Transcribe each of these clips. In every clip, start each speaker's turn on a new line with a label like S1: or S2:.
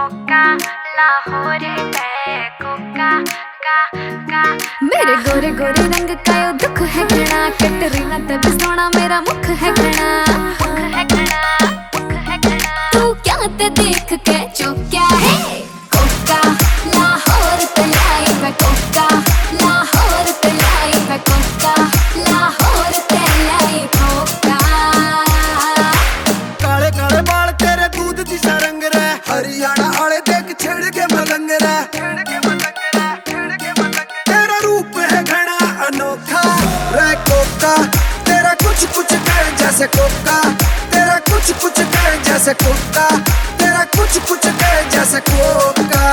S1: Coca Lahore है Coca का का
S2: मेरे गोरे गोरे रंग का यो दुख है घना, कैटरीना ते भी सोना मेरा मुख है घना। तू क्या ते देख के चौंका है, कोका लाहौर तलाई मैं कोका लाहौर तलाई मैं कोका लाहौर तलाई कोका।
S3: काले काले बाल तेरे दूध जिसा रंग रे, हरियाणा आले देख छेड़ के मलंग रे। तेरा रूप है घना अनोखा रे कोका, तेरा कुछ कुछ कर जैसे कोका, तेरा कुछ कुछ कर जैसे कोका, तेरा कुछ कुछ कर जैसे कोका।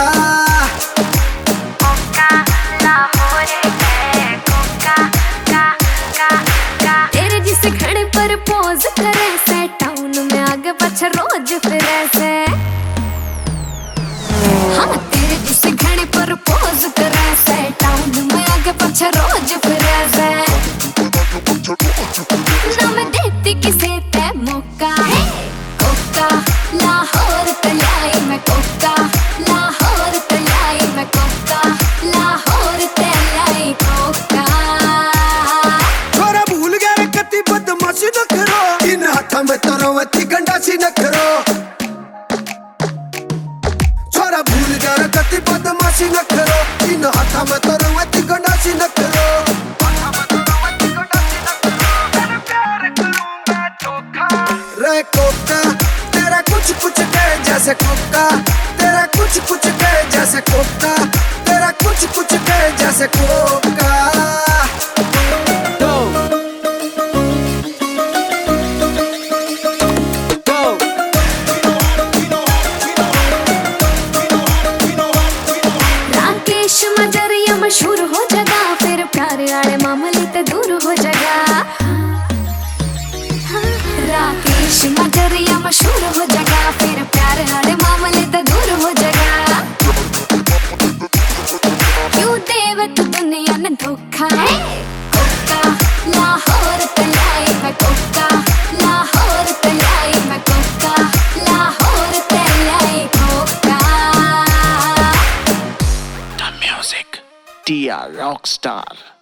S1: कोका लाहौर है कोका का का
S2: तेरे जिसे खड़े पर पोज करे से, टाउन में आगे पीछे रोज फिरे से। हाँ तेरे जिसे खड़े पर पोज करे से, टाउन में आगे पीछे रोज फिरे से। ना मैं देती किसे ते मौका है, कोका लाहौर तलाई मैं कोका लाहौर तलाई मैं कोका लाहौर तलाई कोका।
S3: छोरा भूल गया रे कति बदमाशी न करो, इन हाथा में तरवती गंडासी न करो। छोरा भूल गया रे कति बदमाशी न करो, इन हाथा में तरवती गंडासी न करो। रे कोका तेरा कुछ कुछ कहे जैसे कोका, तेरा कुछ कुछ कहे जैसे कोका, तेरा कुछ कुछ कहे जैसे कोका।
S2: राकेश मजरिया मशहूर हो जगा, फिर प्यार आले मामले ते दूर हो जगा। राकेश मजरिया मशहूर हो जगा, फिर प्यार आले मामले ते दूर हो जगा। क्यों देव तू दुनिया ने धोखा है, कोका लाहौर तलाई मैं कोका लाहौर तलाई मैं कोका लाहौर तलाई कोका।
S4: The music, DR Rockstar.